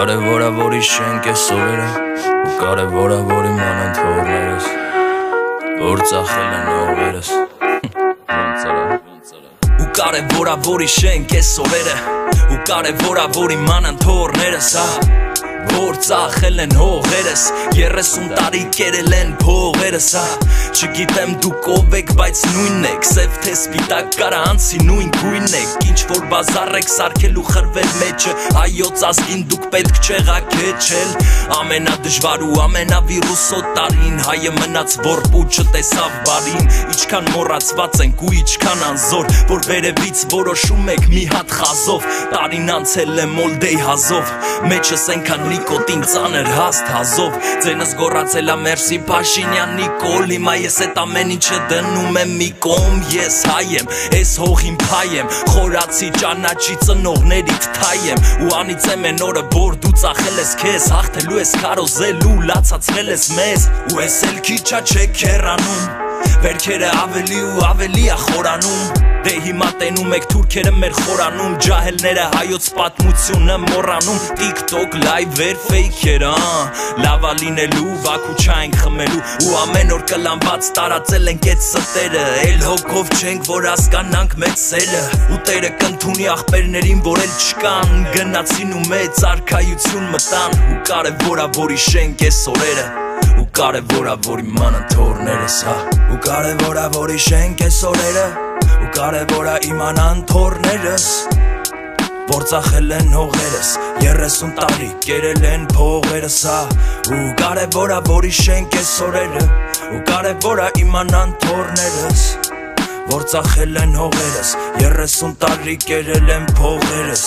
կարևորա որի շենք է սորերը ու կարևորա որի մանեն թողներս որ ծախել են օղերս ու կարևորա որի շենք է սորերը ու կարևորա որի մանեն թողներս որ ծախել են հողերս 30 տարի կերել են փողերս Չգիտեմ դուք ով եք, բայց նույնն եք Սև թե սպիտակ կարա անցի նույն գույնն եք Ինչ որ բազար եք սարքել ու խրվել մեջը Հայոց ազգին դուք պետք չեղաքեչել Ամենադժվար ու ամենավիրուսոտ տարին Հայը մնաց որպու չտեսավ բարին Իչքան մոռացված ենք ու իչքան անզոր Որ վերևից որոշում եք մի հատ խազով Տարին անցել է մոլդեի հազով Մեջս ենքան նիկոտին ծանր հաստ հազով Ձենս գոռացել ա մերսի Փաշինյան Նիկոլ Հիմա ես էտ ամեն ինչը դնում եմ մի կողմ Ես հայ եմ, ես հողին փայ եմ Խորացի ճանաչի ծնողներիդ թայ եմ Ու անիծեմ են օրը որ դու ծախել ես քեզ Հաղթելու ես քարոզել ու լացացրել ես մեզ Ու ես էլ քիչա չեք հեռանում Վերքերը ավելի ու ավելի ա խորանում Դե հիմա տենում եք թուրքերը մեր խորանում Ջահելները հայոց պատմությունը մոռանում TikTok լայվեր ֆեյքեր Լավա լինելու Բաքու չայինք խմելու Ու ամեն օր կլանված տարածել ենք էտ ստերը Էլ հոգով չենք որ հասկանանք մեծ սերը Ու տերը կընդունի աղբերներին որ էլ չկան Գնացին ու մեծ արքայություն մտան Ու կարևորա որի շենք է սորերը Ու կարևորա որի մանն թորներս Ու կարևորա որի շենք է սորերը Ու կարևորա իմանան թորներս Որ ծախել են հողերս 30 տարի կերել են փողերս Ու կարևորա որի շենք է սորերը Ու կարևորա իմանան թորներս Որ ծախել են հողերս 30 տարի կերել են փողերս